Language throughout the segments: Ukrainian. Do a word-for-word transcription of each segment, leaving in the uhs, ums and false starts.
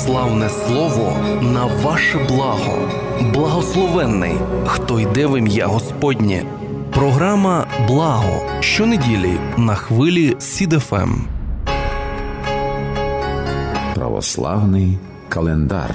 православне слово на ваше благо. Благословенний, хто йде в ім'я Господнє. Програма «Благо» щонеділі на хвилі Сід еф ем. Православний календар.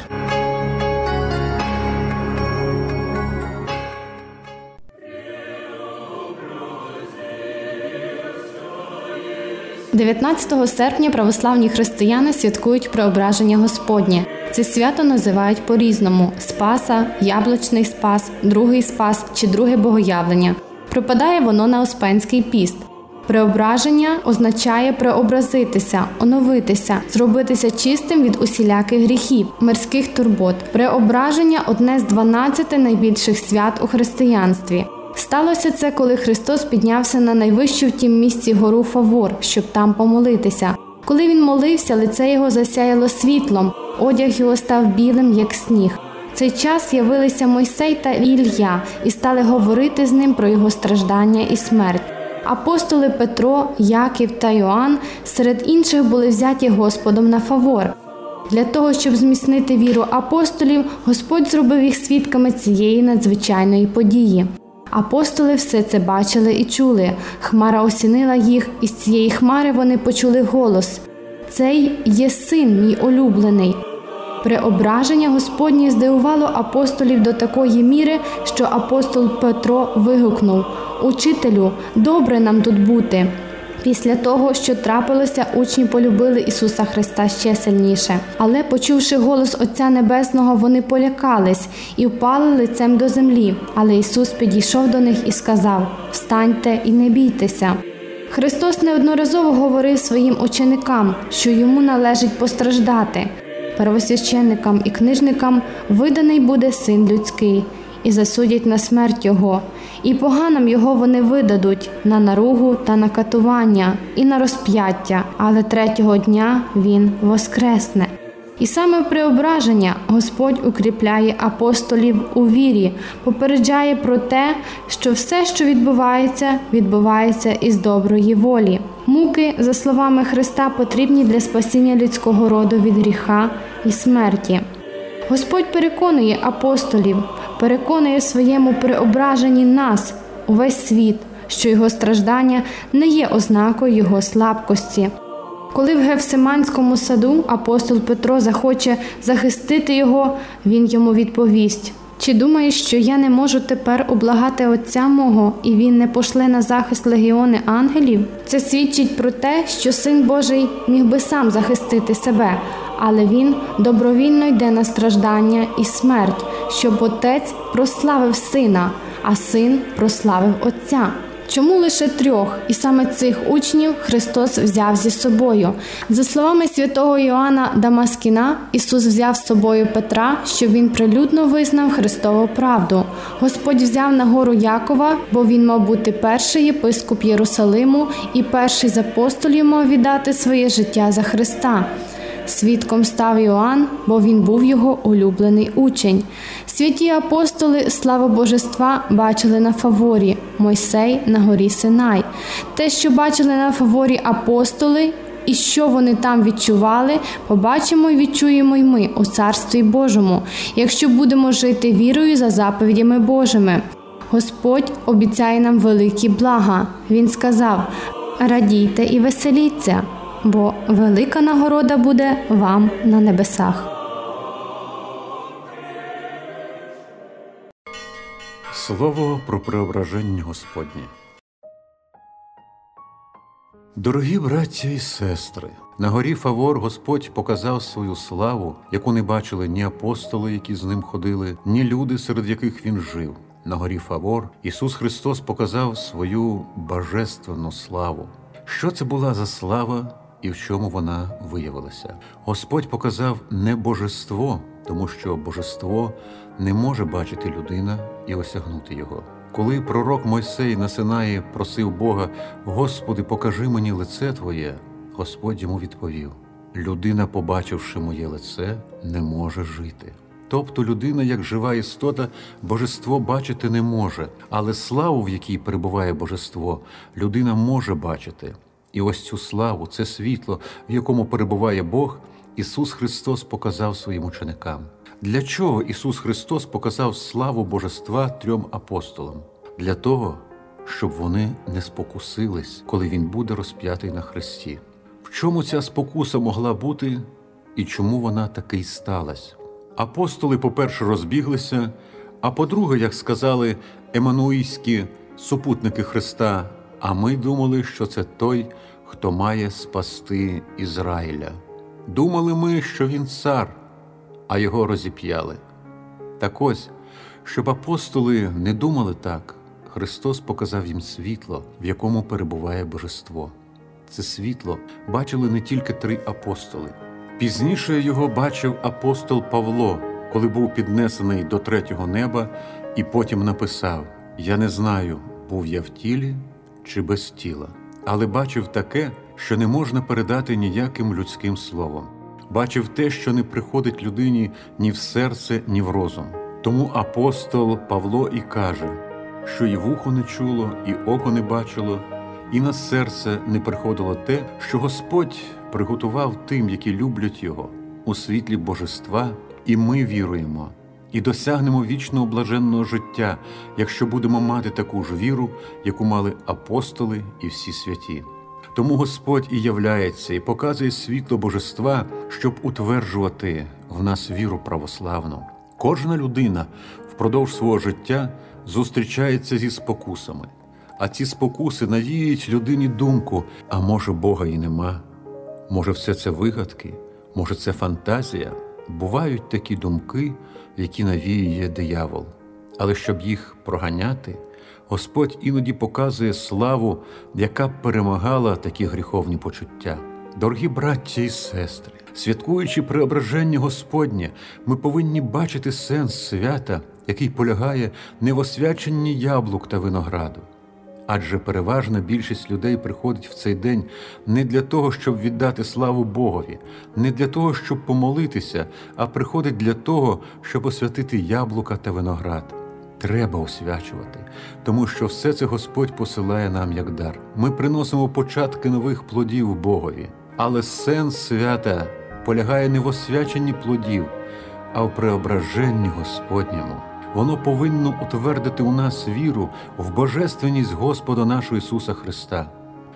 дев'ятнадцятого серпня православні християни святкують Преображення Господнє. Це свято називають по-різному – Спаса, Яблучний Спас, Другий Спас чи Друге Богоявлення. Припадає воно на Успенський піст. Преображення означає преобразитися, оновитися, зробитися чистим від усіляких гріхів, мирських турбот. Преображення – одне з дванадцяти найбільших свят у християнстві. Сталося це, коли Христос піднявся на найвищу в тім місці гору Фавор, щоб там помолитися. Коли він молився, лице його засяяло світлом, одяг його став білим, як сніг. В цей час явилися Мойсей та Ілля і стали говорити з ним про його страждання і смерть. Апостоли Петро, Яків та Йоанн серед інших були взяті Господом на Фавор. Для того, щоб зміцнити віру апостолів, Господь зробив їх свідками цієї надзвичайної події. Апостоли все це бачили і чули. Хмара осінила їх, і з цієї хмари вони почули голос: «Цей є син мій улюблений». Преображення Господнє здивувало апостолів до такої міри, що апостол Петро вигукнув: «Учителю, добре нам тут бути». Після того, що трапилося, учні полюбили Ісуса Христа ще сильніше. Але, почувши голос Отця Небесного, вони полякались і впали лицем до землі. Але Ісус підійшов до них і сказав: «Встаньте і не бійтеся». Христос неодноразово говорив своїм ученикам, що йому належить постраждати. Первосвященникам і книжникам виданий буде Син Людський, і засудять на смерть Його, і поганам Його вони видадуть на наругу та на катування, і на розп'яття, але третього дня Він воскресне». І саме в преображення Господь укріпляє апостолів у вірі, попереджає про те, що все, що відбувається, відбувається із доброї волі. Муки, за словами Христа, потрібні для спасіння людського роду від гріха і смерті. Господь переконує апостолів, переконує в своєму преображенні нас, увесь світ, що його страждання не є ознакою його слабкості. Коли в Гефсиманському саду апостол Петро захоче захистити його, він йому відповість: «Чи думаєш, що я не можу тепер облагати Отця мого, і він не пошле на захист легіони ангелів?» Це свідчить про те, що Син Божий міг би сам захистити себе, але він добровільно йде на страждання і смерть, щоб Отець прославив Сина, а Син прославив Отця. Чому лише трьох, і саме цих учнів Христос взяв зі собою? За словами святого Йоанна Дамаскіна, Ісус взяв з собою Петра, щоб він прилюдно визнав Христову правду. Господь взяв на гору Якова, бо він мав бути перший єпископ Єрусалиму і перший з апостолів мав віддати своє життя за Христа. Свідком став Йоанн, бо він був його улюблений учень. Святі апостоли славу Божества бачили на Фаворі, Мойсей на горі Синай. Те, що бачили на Фаворі апостоли і що вони там відчували, побачимо і відчуємо й ми у Царстві Божому, якщо будемо жити вірою за заповідями Божими. Господь обіцяє нам великі блага. Він сказав: «Радійте і веселіться, бо велика нагорода буде вам на небесах». Слово про преображення Господнє. Дорогі браття і сестри, на горі Фавор Господь показав свою славу, яку не бачили ні апостоли, які з ним ходили, ні люди, серед яких він жив. На горі Фавор Ісус Христос показав свою божественну славу. Що це була за слава і в чому вона виявилася? Господь показав не божество, тому що божество не може бачити людина і осягнути його. Коли пророк Мойсей на Синаї просив Бога: «Господи, покажи мені лице Твоє», Господь йому відповів: «Людина, побачивши моє лице, не може жити». Тобто людина, як жива істота, божество бачити не може, але славу, в якій перебуває божество, людина може бачити. І ось цю славу, це світло, в якому перебуває Бог, Ісус Христос показав своїм ученикам? Для чого Ісус Христос показав славу Божества трьом апостолам? Для того, щоб вони не спокусились, коли Він буде розп'ятий на хресті. В чому ця спокуса могла бути і чому вона таки й сталась? Апостоли, по-перше, розбіглися, а по-друге, як сказали еммануїльські супутники Христа, а ми думали, що це той, хто має спасти Ізраїля. Думали ми, що він цар, а його розіп'яли. Так ось, щоб апостоли не думали так, Христос показав їм світло, в якому перебуває Божество. Це світло бачили не тільки три апостоли. Пізніше його бачив апостол Павло, коли був піднесений до третього неба, і потім написав: «Я не знаю, був я в тілі чи без тіла, але бачив таке, що не можна передати ніяким людським словом. Бачив те, що не приходить людині ні в серце, ні в розум». Тому апостол Павло і каже, що і вухо не чуло, і око не бачило, і на серце не приходило те, що Господь приготував тим, які люблять Його, у світлі Божества, і ми віруємо, і досягнемо вічного блаженного життя, якщо будемо мати таку ж віру, яку мали апостоли і всі святі. Тому Господь і являється, і показує світло Божества, щоб утверджувати в нас віру православну. Кожна людина впродовж свого життя зустрічається зі спокусами, а ці спокуси навіюють людині думку: а може Бога і нема, може все це вигадки, може це фантазія. Бувають такі думки, які навіює диявол. Але щоб їх проганяти, Господь іноді показує славу, яка перемагала такі гріховні почуття. Дорогі браття і сестри, святкуючи преображення Господнє, ми повинні бачити сенс свята, який полягає не в освяченні яблук та винограду. Адже переважна більшість людей приходить в цей день не для того, щоб віддати славу Богові, не для того, щоб помолитися, а приходить для того, щоб освятити яблука та виноград. Треба освячувати, тому що все це Господь посилає нам як дар. Ми приносимо початки нових плодів Богові. Але сенс свята полягає не в освяченні плодів, а в преображенні Господньому. Воно повинно утвердити у нас віру в божественність Господа нашого Ісуса Христа.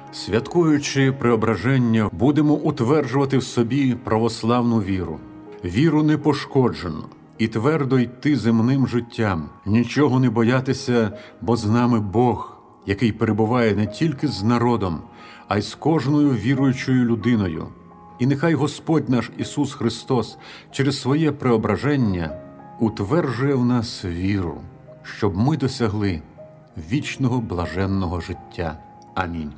Святкуючи преображення, будемо утверджувати в собі православну віру. Віру непошкоджену і твердо йти земним життям, нічого не боятися, бо з нами Бог, який перебуває не тільки з народом, а й з кожною віруючою людиною. І нехай Господь наш Ісус Христос через своє преображення утверджує в нас віру, щоб ми досягли вічного блаженного життя. Амінь.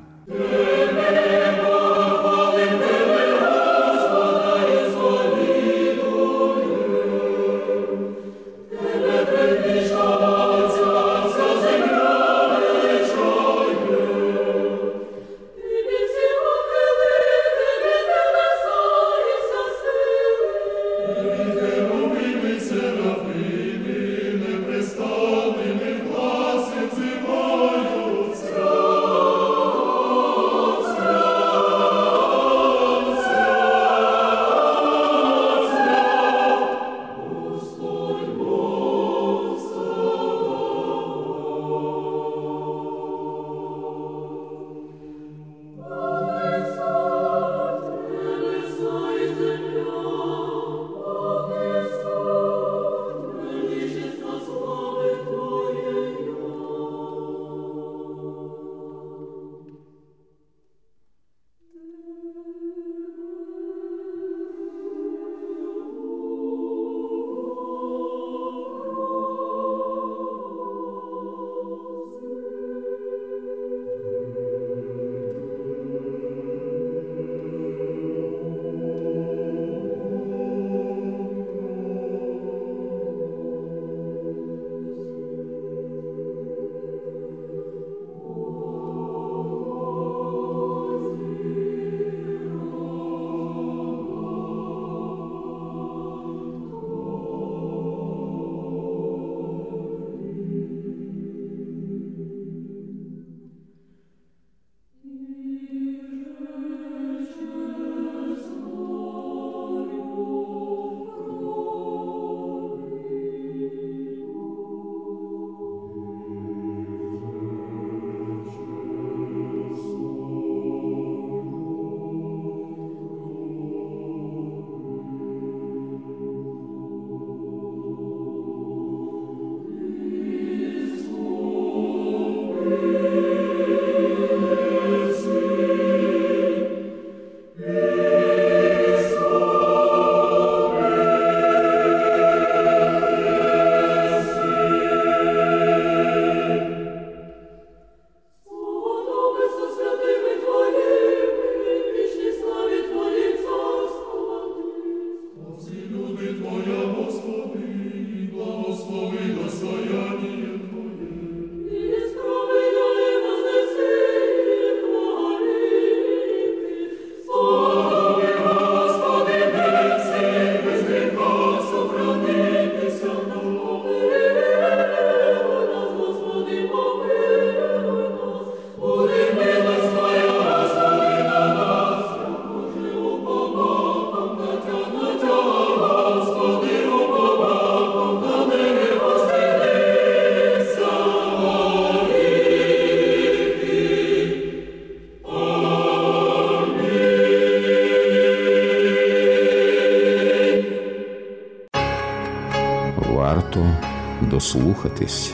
варто дослухатись.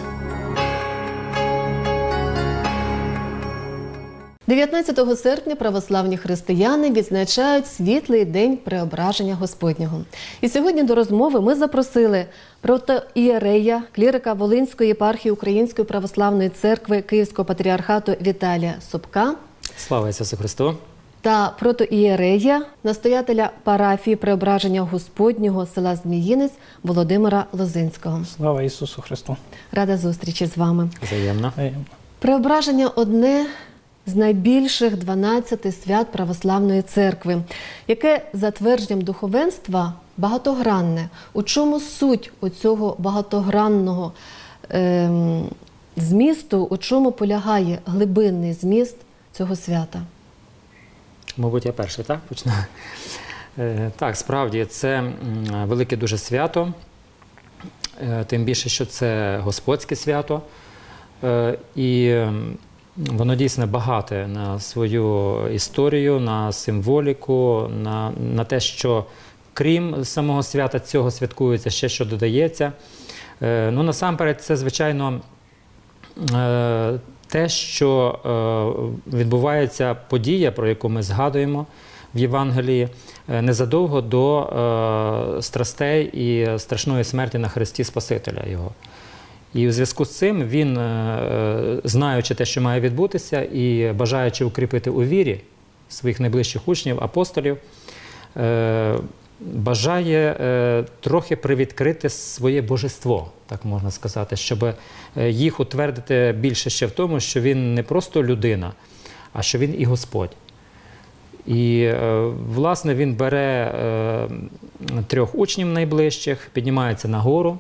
дев'ятнадцятого серпня православні християни відзначають світлий день Преображення Господнього. І сьогодні до розмови ми запросили протоієрея, клірика Волинської єпархії Української православної церкви Київського патріархату Віталія Собка. Слава Ісусу Христу! Та протоієрея, настоятеля парафії Преображення Господнього села Зміїнець Володимира Лозинського. Слава Ісусу Христу! Рада зустрічі з вами. Взаємно. Преображення – одне з найбільших дванадцяти свят православної церкви, яке за твердженням духовенства багатогранне. У чому суть оцього багатогранного ем, змісту, у чому полягає глибинний зміст цього свята? Мабуть, я перший, так? Почну. Е, так, справді, це велике дуже свято, е, тим більше, що це Господське свято. Е, і воно дійсно багате на свою історію, на символіку, на, на те, що крім самого свята цього святкується ще що додається. Е, ну, насамперед, це, звичайно, е, те, що е, відбувається подія, про яку ми згадуємо в Євангелії, е, незадовго до е, страстей і страшної смерті на хресті Спасителя Його. І у зв'язку з цим він, е, знаючи те, що має відбутися, і бажаючи укріпити у вірі своїх найближчих учнів, апостолів, е, бажає е, трохи привідкрити своє божество, так можна сказати, щоб їх утвердити більше ще в тому, що він не просто людина, а що він і Господь. І, е, власне, він бере е, трьох учнів найближчих, піднімається на гору.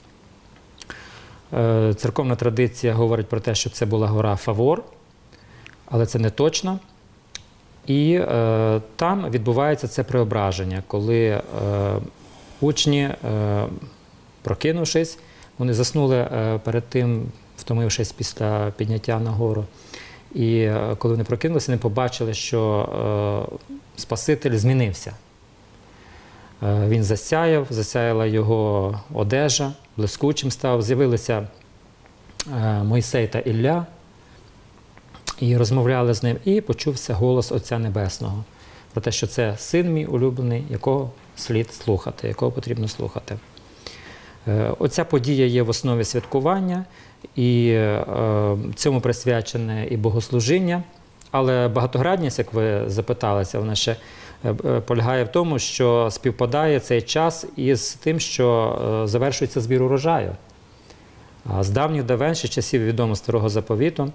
Е, церковна традиція говорить про те, що це була гора Фавор, але це не точно. І е, там відбувається це преображення, коли е, учні, е, прокинувшись, вони заснули е, перед тим, втомившись після підняття на гору. І е, коли вони прокинулися, вони побачили, що е, Спаситель змінився. Е, він засяяв, засяяла його одежа, блискучим став, з'явилися е, Мойсей та Ілля, і розмовляли з ним, і почувся голос Отця Небесного про те, що це син мій улюблений, якого слід слухати, якого потрібно слухати. Оця подія є в основі святкування, і е, цьому присвячене і богослужіння, але багатогранність, як ви запиталися, вона ще е, полягає в тому, що співпадає цей час із тим, що е, завершується збір урожаю. А з давніх давен, ще часів відомо Старого Заповіту,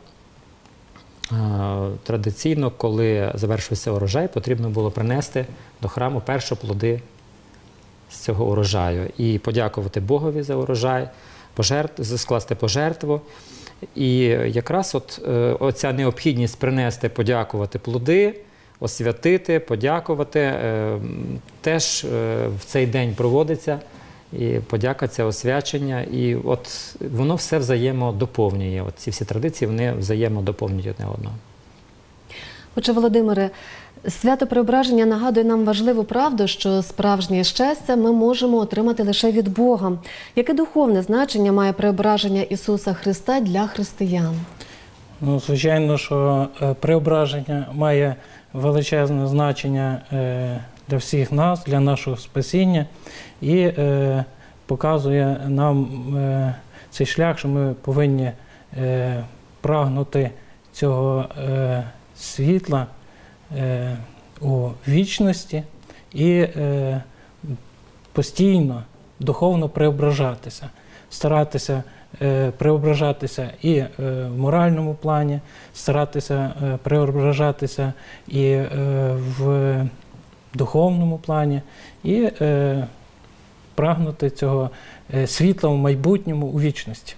традиційно, коли завершився урожай, потрібно було принести до храму першоплоди з цього урожаю і подякувати Богові за урожай, пожертв, скласти пожертву. І якраз от оця необхідність принести, подякувати плоди, освятити, подякувати, теж в цей день проводиться. І подяка, це освячення, і от воно все взаємодоповнює. От ці всі традиції, вони взаємодоповнюють одне одного. Отже, Володимире, свято Преображення нагадує нам важливу правду, що справжнє щастя ми можемо отримати лише від Бога. Яке духовне значення має Преображення Ісуса Христа для християн? Ну, звичайно, що Преображення має величезне значення для всіх нас, для нашого спасіння, і е, показує нам е, цей шлях, що ми повинні е, прагнути цього е, світла е, у вічності і е, постійно духовно преображатися, старатися е, преображатися і е, в моральному плані, старатися е, преображатися і е, в духовному плані, і е, прагнути цього е, світла в майбутньому, у вічності.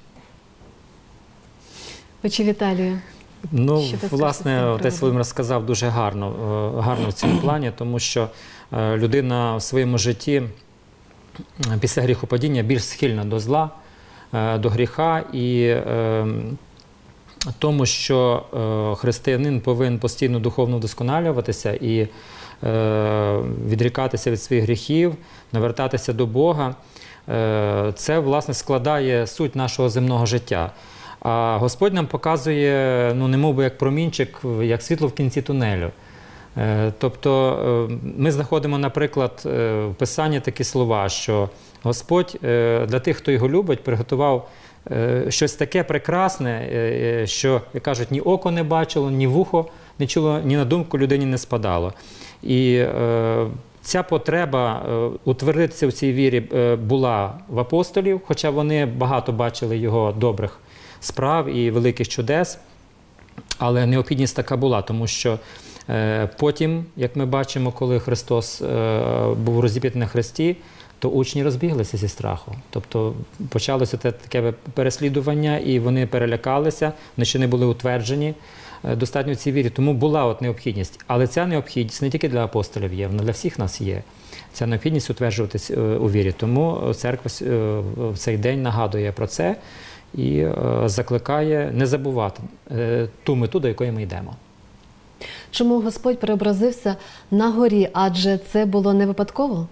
Отче Віталію, ну, власне, отець Володимир сказав дуже гарно, гарно в цьому плані, тому що е, людина в своєму житті після гріхопадіння більш схильна до зла, е, до гріха, і е, тому, що е, християнин повинен постійно духовно вдосконалюватися і відрікатися від своїх гріхів, навертатися до Бога. це, власне, складає суть нашого земного життя. А Господь нам показує, ну, немов би як промінчик, як світло в кінці тунелю. Тобто ми знаходимо, наприклад, в Писанні такі слова, що Господь для тих, хто його любить, приготував щось таке прекрасне, що, як кажуть, ні око не бачило, ні вухо не чуло, ні на думку людині не спадало. І ця потреба утвердитися в цій вірі була в апостолів, хоча вони багато бачили його добрих справ і великих чудес, але необхідність така була, тому що потім, як ми бачимо, коли Христос був розіп'ятий на хресті, то учні розбіглися зі страху. Тобто почалося таке переслідування, і вони перелякалися, вони ще не були утверджені достатньо в цій вірі. Тому була от необхідність. Але ця необхідність не тільки для апостолів є, вона для всіх нас є. Ця необхідність утверджуватись у вірі. Тому церква в цей день нагадує про це і закликає не забувати ту мету, до якої ми йдемо. Чому Господь преобразився на горі? Адже це було не випадково?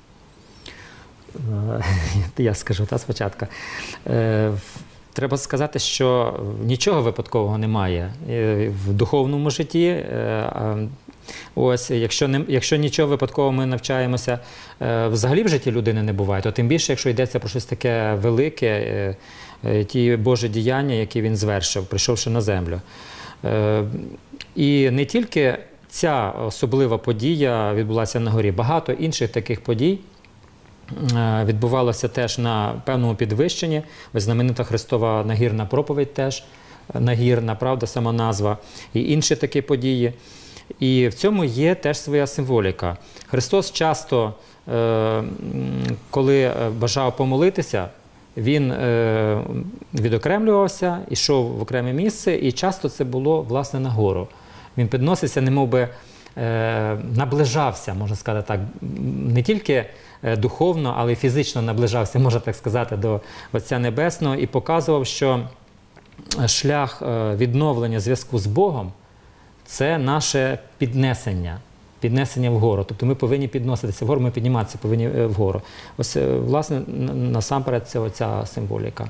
Я скажу та спочатку. Треба сказати, що нічого випадкового немає в духовному житті. Ось, якщо, не, якщо нічого випадкового ми навчаємося взагалі в житті людини не буває, то тим більше, якщо йдеться про щось таке велике, ті Божі діяння, які він звершив, прийшовши на землю. І не тільки ця особлива подія відбулася на горі, багато інших таких подій відбувалося теж на певному підвищенні. Ось знаменита Христова нагірна проповідь теж, нагірна, правда, сама назва, і інші такі події. І в цьому є теж своя символіка. Христос часто, коли бажав помолитися, він відокремлювався, йшов в окреме місце, і часто це було, власне, на гору. Він підносився, немов би наближався, можна сказати так, не тільки духовно, але й фізично наближався, можна так сказати, до Отця Небесного і показував, що шлях відновлення зв'язку з Богом – це наше піднесення, піднесення вгору. Тобто ми повинні підноситися вгору, ми підніматися повинні вгору. Ось, власне, насамперед це оця символіка.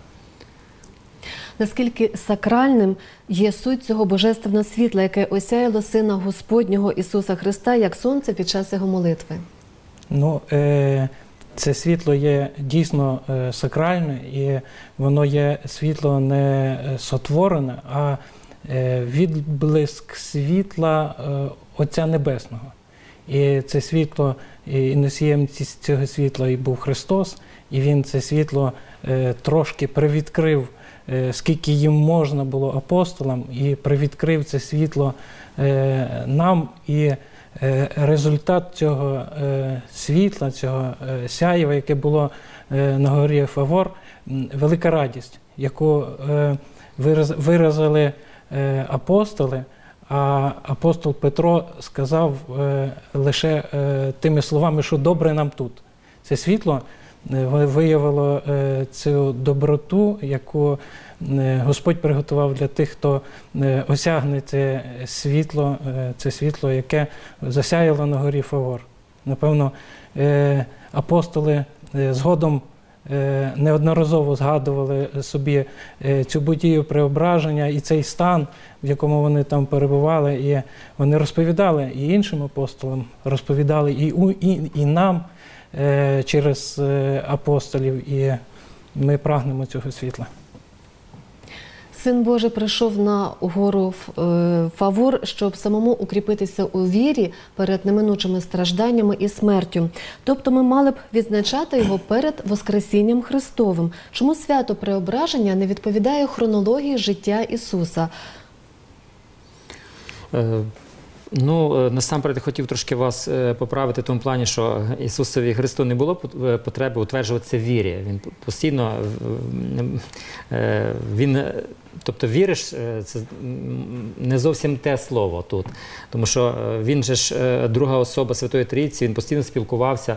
Наскільки сакральним є суть цього божественного світла, яке осяяло Сина Господнього Ісуса Христа, як сонце під час Його молитви? Ну, е, це світло є дійсно е, сакральне, і воно є світло не сотворене, а е, відблиск світла е, Отця Небесного. І це світло, і носієм цього світла і був Христос, і Він це світло е, трошки привідкрив, е, скільки їм можна було апостолам, і привідкрив це світло е, нам, і результат цього світла, цього сяєва, яке було на горі Фавор, велика радість, яку виразили апостоли, а апостол Петро сказав лише тими словами, що добре нам тут. Це світло виявило цю доброту, яку Господь приготував для тих, хто осягне це світло, це світло, яке засяяло на горі Фавор. Напевно, апостоли згодом неодноразово згадували собі цю подію преображення і цей стан, в якому вони там перебували, і вони розповідали і іншим апостолам, розповідали і, і, і нам через апостолів, і ми прагнемо цього світла. Син Божий прийшов на гору Фавор, щоб самому укріпитися у вірі перед неминучими стражданнями і смертю. Тобто ми мали б відзначати його перед Воскресінням Христовим. Чому свято Преображення не відповідає хронології життя Ісуса? Е... Ну, насамперед, хотів трошки вас поправити в тому плані, що Ісусові Христу не було потреби утверджуватися в вірі. Він постійно, він, тобто віриш, це не зовсім те слово тут. Тому що він же ж друга особа Святої Трійці, він постійно спілкувався,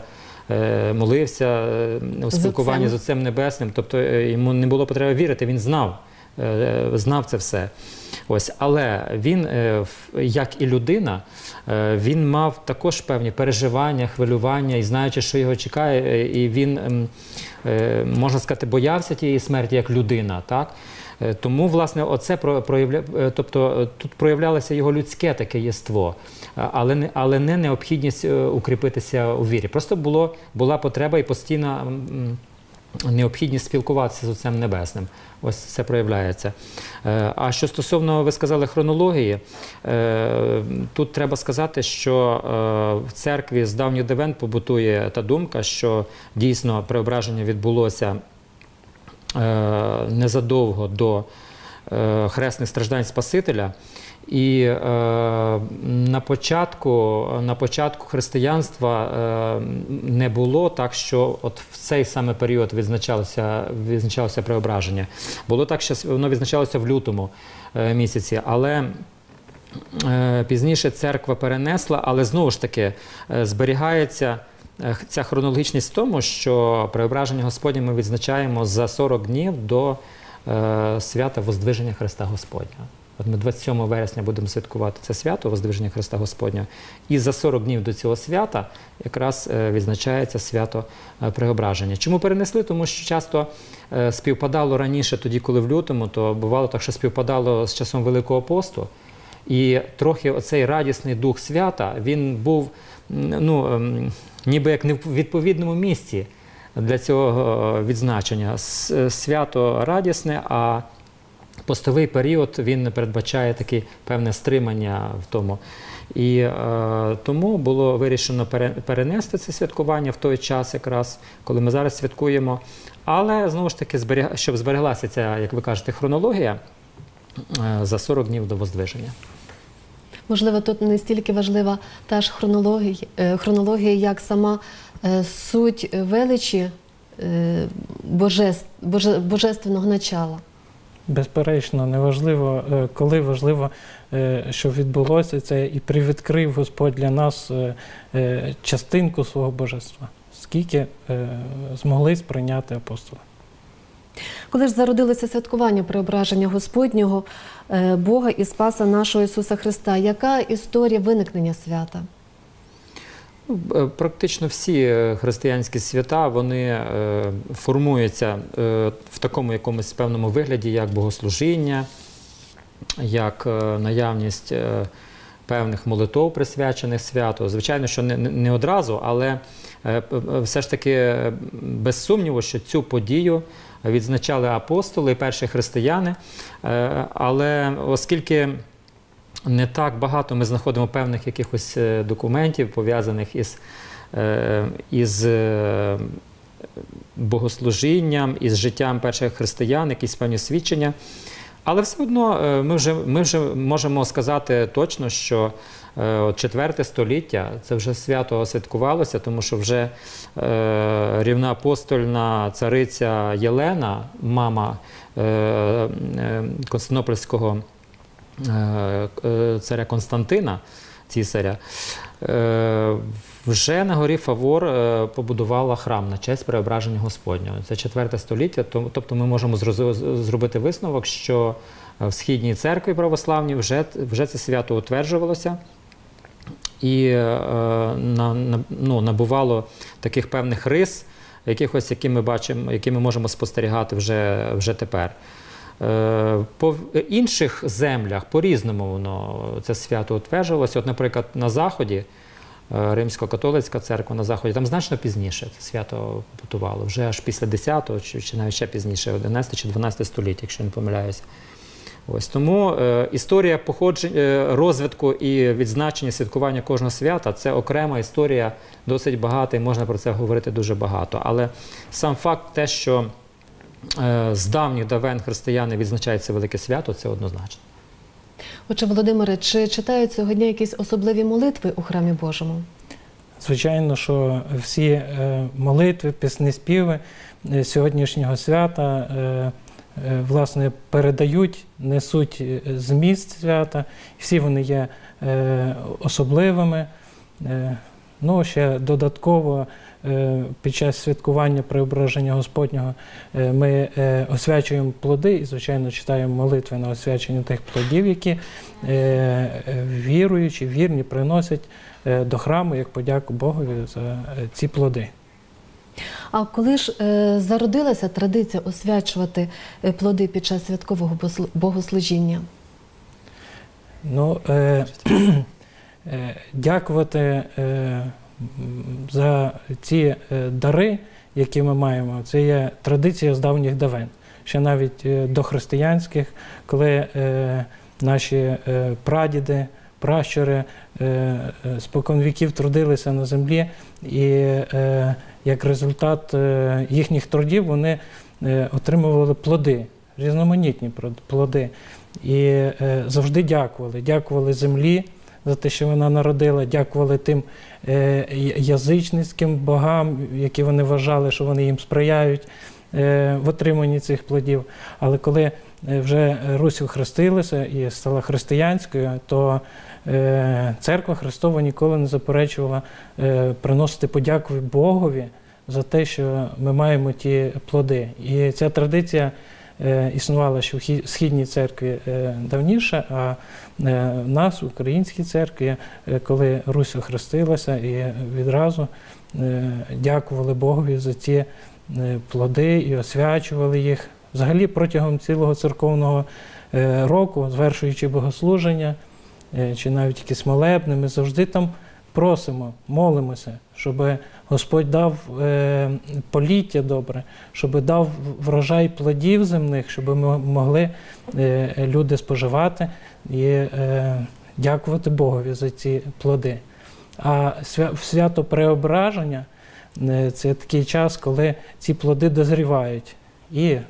молився у спілкуванні з Отцем Небесним. Тобто йому не було потреби вірити, він знав. знав це все. Ось, але він, як і людина, він мав також певні переживання, хвилювання, і знаючи, що його чекає, і він, можна сказати, боявся тієї смерті як людина, так? Тому, власне, оце проявля... тобто, тут проявлялося його людське таке єство, але не, але не необхідність укріпитися у вірі. Просто було, була потреба і постійна необхідність спілкуватися з Отцем Небесним. Ось це проявляється. А що стосовно, ви сказали, хронології, тут треба сказати, що в церкві з давніх давен побутує та думка, що дійсно преображення відбулося незадовго до хресних страждань Спасителя. І е, на початку, на початку християнства е, не було так, що от в цей саме період відзначалося, відзначалося преображення. Було так, що воно відзначалося в лютому е, місяці, але е, пізніше церква перенесла, але знову ж таки е, зберігається ця хронологічність в тому, що преображення Господнє ми відзначаємо за сорок днів до е, свята Воздвиження Христа Господня. От ми двадцять сьомого вересня будемо святкувати це свято Воздвиження Христа Господнього. І за сорок днів до цього свята якраз відзначається свято Преображення. Чому перенесли? Тому що часто співпадало раніше, тоді, коли в лютому, то бувало так, що співпадало з часом Великого посту. І трохи оцей радісний дух свята, він був, ну, ніби як не в відповідному місці для цього відзначення. Свято радісне, а постовий період, він передбачає таке певне стримання в тому. І е, тому було вирішено перенести це святкування в той час якраз, коли ми зараз святкуємо. Але, знову ж таки, зберіг... щоб збереглася ця, як ви кажете, хронологія, е, за сорок днів до Воздвиження. Можливо, тут не стільки важлива та ж хронологія, е, хронологія як сама е, суть величі е, божеств... боже... божественного начала. Безперечно, неважливо, коли, важливо, що відбулося це, і привідкрив Господь для нас частинку свого божества, скільки змогли сприйняти апостоли. Коли ж зародилося святкування Преображення Господнього, Бога і Спаса нашого Ісуса Христа, яка історія виникнення свята? Практично всі християнські свята, вони формуються в такому якомусь певному вигляді, як богослужіння, як наявність певних молитов, присвячених святу. Звичайно, що не, не одразу, але все ж таки без сумніву, що цю подію відзначали апостоли і перші християни. Але оскільки не так багато ми знаходимо певних якихось документів, пов'язаних із, із богослужінням, із життям перших християн, якісь певні свідчення. Але все одно ми вже, ми вже можемо сказати точно, що четверте століття це вже свято святкувалося, тому що вже рівноапостольна цариця Єлена, мама Константинопольського царя Константина, цісаря, вже на горі Фавор побудувала храм на честь Преображення Господнього. Це четверте століття, тобто ми можемо зробити висновок, що в Східній церкві православній вже, вже це свято утверджувалося і на, на, ну, набувало таких певних рис, якихось, які ми бачимо, які ми можемо спостерігати вже, вже тепер. По інших землях по-різному воно це свято утверджувалося. От, наприклад, на Заході, Римсько-католицька церква на Заході, там значно пізніше це свято побутувало, вже аж після десятого, чи, чи навіть ще пізніше, одинадцяте чи дванадцяте століття, якщо не помиляюся. Ось, тому е, історія походження, розвитку і відзначення святкування кожного свята – це окрема історія, досить багата, і можна про це говорити дуже багато. Але сам факт те, що е, з давніх давен християни відзначають це велике свято, це однозначно. Отже, Володимире, чи читають цього дня якісь особливі молитви у храмі Божому? Звичайно, що всі е, молитви, пісні, співи е, сьогоднішнього свята е, е, власне передають, несуть зміст свята. Всі вони є е, особливими. Е, ну, ще додатково під час святкування Преображення Господнього ми освячуємо плоди і, звичайно, читаємо молитви на освячення тих плодів, які віруючі, вірні приносять до храму як подяку Богові за ці плоди. А коли ж е, зародилася традиція освячувати плоди під час святкового богослужіння? Ну, е, е, дякувати е, за ці е, дари, які ми маємо, це є традиція з давніх давен. Ще навіть е, дохристиянських, коли е, наші е, прадіди, пращури е, е, споконвіків трудилися на землі, і е, як результат е, їхніх трудів вони е, отримували плоди, різноманітні плоди. І е, завжди дякували. Дякували землі за те, що вона народила, дякували тим е, язичницьким богам, які вони вважали, що вони їм сприяють е, в отриманні цих плодів. Але коли вже Русь охрестилася і стала християнською, то е, Церква Христова ніколи не заперечувала е, приносити подяку Богові за те, що ми маємо ті плоди. І ця традиція е, існувала ще в Східній церкві е, давніше, а е, в нас, в Українській церкві, е, коли Русь охрестилася, і відразу е, дякували Богові за ці е, плоди і освячували їх. Взагалі протягом цілого церковного е, року, звершуючи богослуження, е, чи навіть якісь молебни, ми завжди там просимо, молимося, щоб Господь дав е, поліття добре, щоб дав врожай плодів земних, щоб ми могли е, люди споживати і е, дякувати Богові за ці плоди. А свя, свято Преображення е, – це такий час, коли ці плоди дозрівають. І е,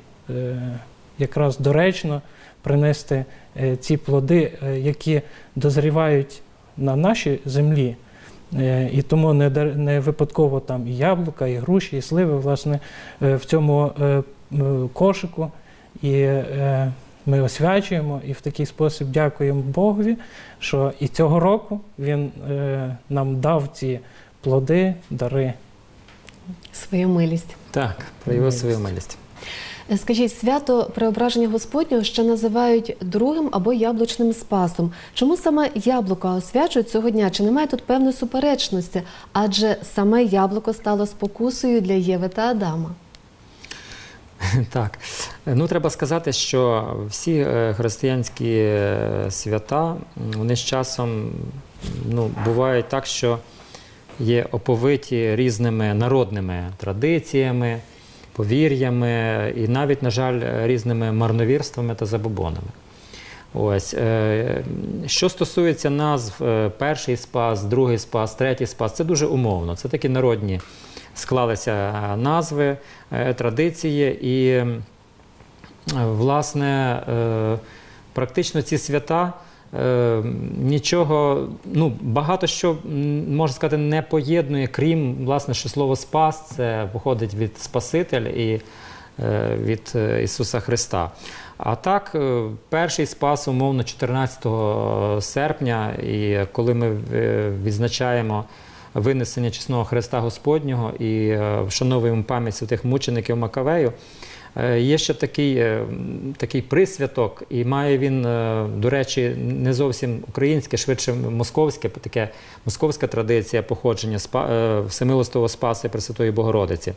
якраз доречно принести е, ці плоди, е, які дозрівають на нашій землі. Е, і тому не, не випадково там і яблука, і груші, і сливи, власне, е, в цьому е, кошику. І е, ми освячуємо і в такий спосіб дякуємо Богові, що і цього року Він е, нам дав ці плоди, дари. Свою милість. Так, проявив свою милість. Скажіть, свято Преображення Господнього ще називають другим або яблучним спасом. Чому саме яблука освячують цього дня? Чи немає тут певної суперечності? Адже саме яблуко стало спокусою для Єви та Адама. Так. Ну, треба сказати, що всі християнські свята, вони з часом, ну, бувають так, що є оповиті різними народними традиціями, повір'ями і навіть, на жаль, різними марновірствами та забобонами. Ось. Що стосується назв перший спас, другий спас, третій спас, це дуже умовно. Це такі народні склалися назви, традиції і, власне, практично ці свята нічого, ну, багато що, можна сказати, не поєднує, крім, власне, що слово «спас» це походить від Спаситель і від Ісуса Христа. А так, перший спас, умовно, чотирнадцятого серпня, і коли ми відзначаємо винесення чесного Христа Господнього і вшановуємо пам'ять святих мучеників Макавею, є ще такий, такий присвяток, і має він, до речі, не зовсім українське, швидше московське, таке московська традиція походження Всемилостивого Спаса Пресвятої Богородиці.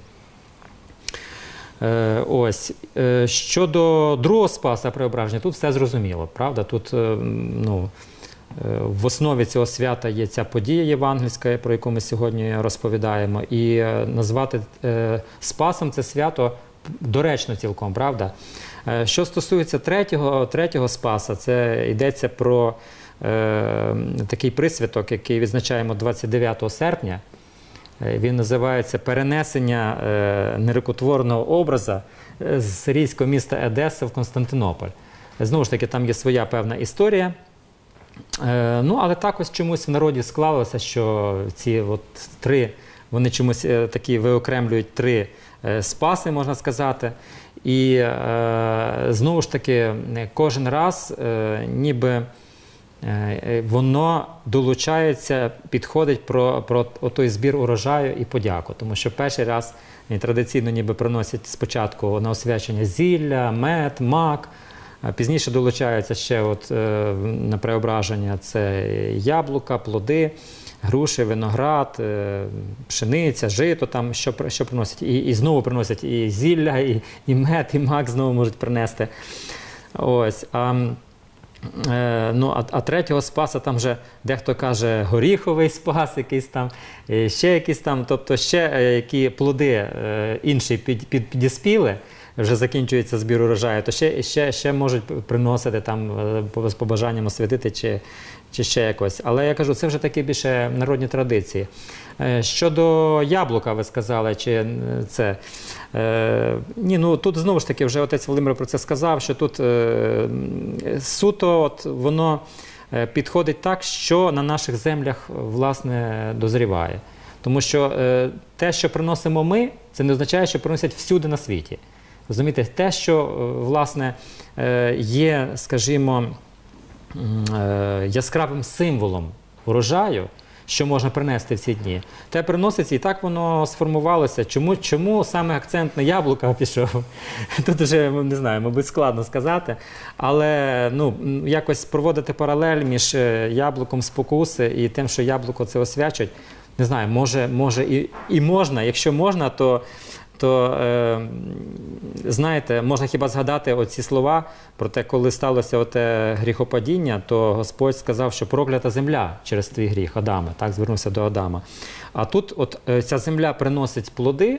Ось. Щодо другого Спаса Преображення, тут все зрозуміло, правда? Тут, ну, в основі цього свята є ця подія євангельська, про яку ми сьогодні розповідаємо, і назвати Спасом це свято доречно цілком, правда? Що стосується третього, третього Спаса, це йдеться про е, такий присвяток, який відзначаємо двадцять дев'ятого серпня. Він називається «Перенесення е, нерукотворного образа з сирійського міста Едеса в Константинополь». Знову ж таки, там є своя певна історія. Е, ну, але так ось чомусь в народі склалося, що ці от три, вони чомусь е, такі виокремлюють три спаси, можна сказати. І е, знову ж таки, кожен раз е, ніби воно долучається, підходить про, про той збір урожаю і подяку. Тому що перший раз традиційно ніби приносять спочатку на освячення зілля, мед, мак, а пізніше долучаються ще от, на преображення це яблука, плоди, груші, виноград, пшениця, жито, там, що, що приносять. І, і знову приносять і зілля, і, і мед, і мак знову можуть принести. Ось. А, е, ну, а, а третього спаса там вже дехто каже горіховий спас, якийсь там, ще якісь там, тобто ще які плоди е, інші під, під, підіспіли, вже закінчується збір урожаю, то ще, ще, ще можуть приносити там з побажанням освятити чи, чи ще якось. Але я кажу, це вже такі більше народні традиції. Щодо яблука, ви сказали, чи це... Е, ні, ну тут знову ж таки, вже отець Володимир про це сказав, що тут е, суто от, воно підходить так, що на наших землях, власне, дозріває. Тому що е, те, що приносимо ми, це не означає, що приносять всюди на світі. Розумієте, те, що, власне, є, скажімо, яскравим символом урожаю, що можна принести в ці дні, те приноситься, і так воно сформувалося. Чому, чому саме акцент на яблука пішов? Тут вже, не знаю, мабуть, складно сказати. Але ну, якось проводити паралель між яблуком спокуси і тим, що яблуко це освячують, не знаю, може, може і, і можна. Якщо можна, то то, е, знаєте, можна хіба згадати оці слова про те, коли сталося оте гріхопадіння, то Господь сказав, що проклята земля через твій гріх, Адаме, так, звернувся до Адама. А тут от е, ця земля приносить плоди,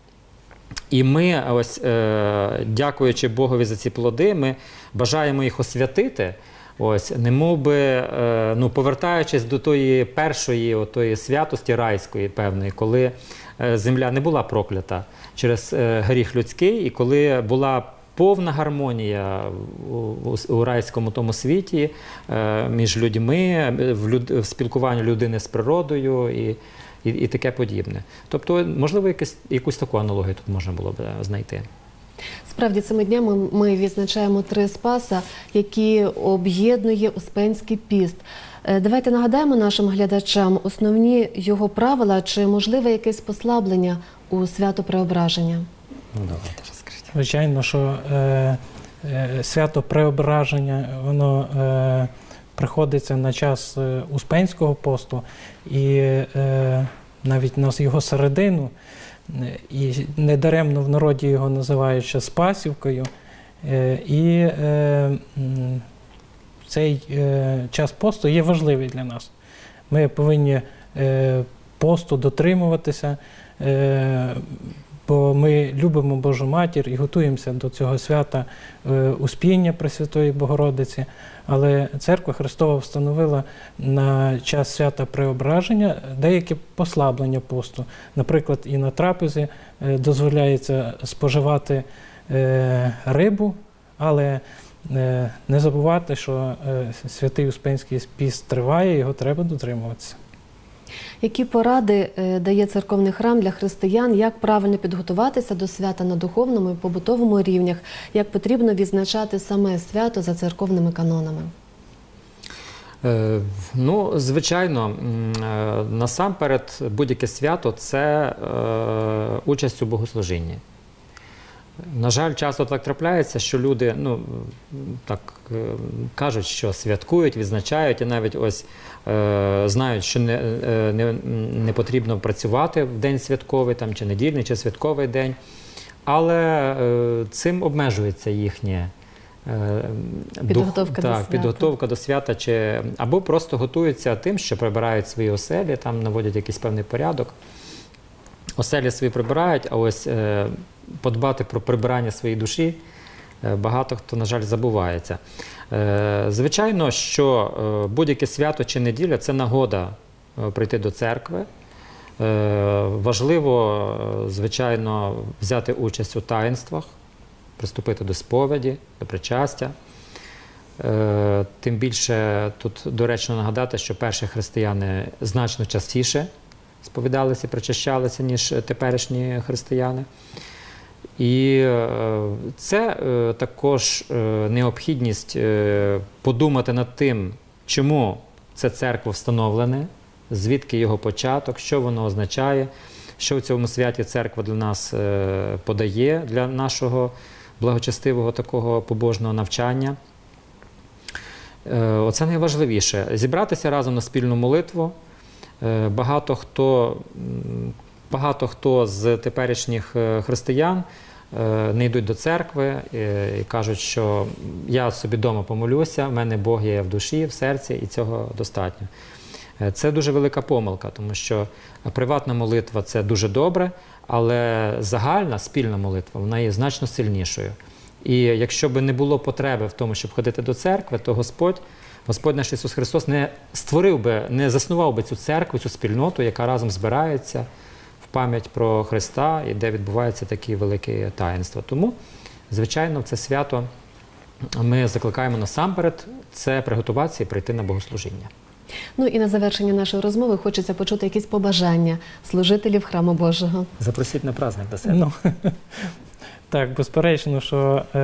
і ми, ось, е, дякуючи Богові за ці плоди, ми бажаємо їх освятити, ось, немов би, е, ну, повертаючись до тої першої отої святості райської, певної, коли е, земля не була проклята через е, гріх людський, і коли була повна гармонія у, у, у райському тому світі е, між людьми, в, люд, в спілкуванні людини з природою і, і, і таке подібне. Тобто, можливо, якусь, якусь таку аналогію тут можна було б знайти. Справді, цими днями ми відзначаємо три спаса, які об'єднує Успенський піст. Давайте нагадаємо нашим глядачам основні його правила, чи можливе якесь послаблення у свято Преображення? Ну, давайте, розкажіть. Звичайно, що е, е, свято Преображення, воно е, приходиться на час е, Успенського посту, і е, навіть на його середину, і недаремно в народі його називають ще Спасівкою. Е, і е, цей е, час посту є важливий для нас. Ми повинні е, посту дотримуватися, е, бо ми любимо Божу Матір і готуємося до цього свята е, Успіння Пресвятої Богородиці. Але Церква Христова встановила на час свята Преображення деякі послаблення посту. Наприклад, і на трапезі е, дозволяється споживати е, рибу, але е, не забувати, що е, святий Успенський піст триває, його треба дотримуватися. Які поради е, дає церковний храм для християн, як правильно підготуватися до свята на духовному і побутовому рівнях, як потрібно відзначати саме свято за церковними канонами? Е, ну, звичайно, е, насамперед будь-яке свято – це е, участь у богослужінні. На жаль, часто так трапляється, що люди, ну, так е, кажуть, що святкують, відзначають, і навіть ось е, знають, що не, е, не, не потрібно працювати в день святковий, там, чи недільний, чи святковий день, але е, цим обмежується їхнє е, підготовка, дух, до, так, свята. підготовка до свята, чи, або просто готуються тим, що прибирають свої оселі, там наводять якийсь певний порядок. Оселі свої прибирають, а ось е, подбати про прибирання своєї душі е, багато хто, на жаль, забувається. Е, звичайно, що е, будь-яке свято чи неділя – це нагода е, прийти до церкви. Е, важливо, е, звичайно, взяти участь у таїнствах, приступити до сповіді, до причастя. Е, тим більше тут доречно нагадати, що перші християни значно частіше сповідалися і причащалися, ніж теперішні християни. І це також необхідність подумати над тим, чому це церква встановлене, звідки його початок, що воно означає, що в цьому святі церква для нас подає, для нашого благочестивого такого побожного навчання. Оце найважливіше. Зібратися разом на спільну молитву. Багато хто, багато хто з теперішніх християн не йдуть до церкви і кажуть, що я собі вдома помолюся, в мене Бог є в душі, в серці, і цього достатньо. Це дуже велика помилка, тому що приватна молитва – це дуже добре, але загальна, спільна молитва, вона є значно сильнішою. І якщо б не було потреби в тому, щоб ходити до церкви, то Господь, Господь наш Ісус Христос не створив би, не заснував би цю церкву, цю спільноту, яка разом збирається в пам'ять про Христа і де відбуваються такі великі таїнства. Тому, звичайно, в це свято ми закликаємо насамперед це приготуватися і прийти на богослужіння. Ну і на завершення нашої розмови хочеться почути якісь побажання служителів Храму Божого. Запросіть на праздник до себе. Ну, так, безперечно, що е,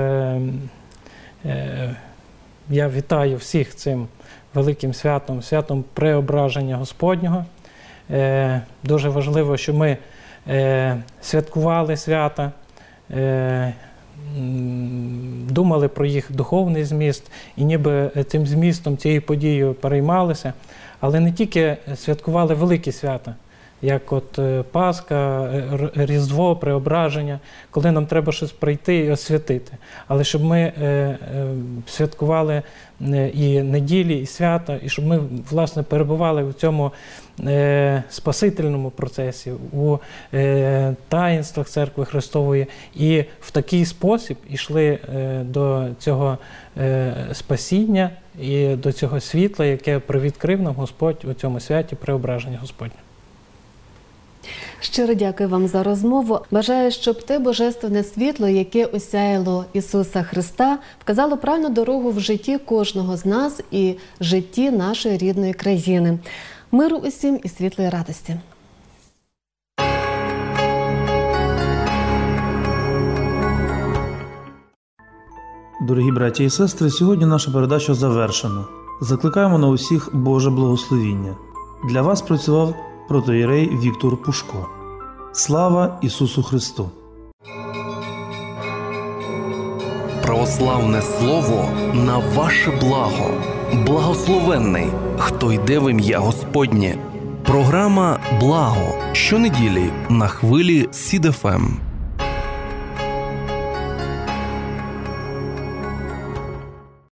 е, я вітаю всіх цим великим святом, святом Преображення Господнього. Е, дуже важливо, що ми е, святкували свята, е, думали про їх духовний зміст і ніби цим змістом, цією подією переймалися, але не тільки святкували великі свята, як от Пасха, Різдво, Преображення, коли нам треба щось прийти і освятити. Але щоб ми е, е, святкували і неділі, і свята, і щоб ми, власне, перебували в цьому е, спасительному процесі, у е, таїнствах Церкви Христової, і в такий спосіб йшли е, до цього е, спасіння і до цього світла, яке привідкрив нам Господь у цьому святі Преображення Господнє. Щиро дякую вам за розмову. Бажаю, щоб те божественне світло, яке осяяло Ісуса Христа, вказало правильну дорогу в житті кожного з нас і житті нашої рідної країни. Миру усім і світлої радості. Дорогі браті і сестри, сьогодні наша передача завершена. Закликаємо на усіх Боже благословіння. Для вас працював протоієрей Віктор Пушко. Слава Ісусу Христу! Православне слово на ваше благо. Благословенний, хто йде в ім'я Господнє. Програма «Благо» щонеділі на хвилі Сід еф ем.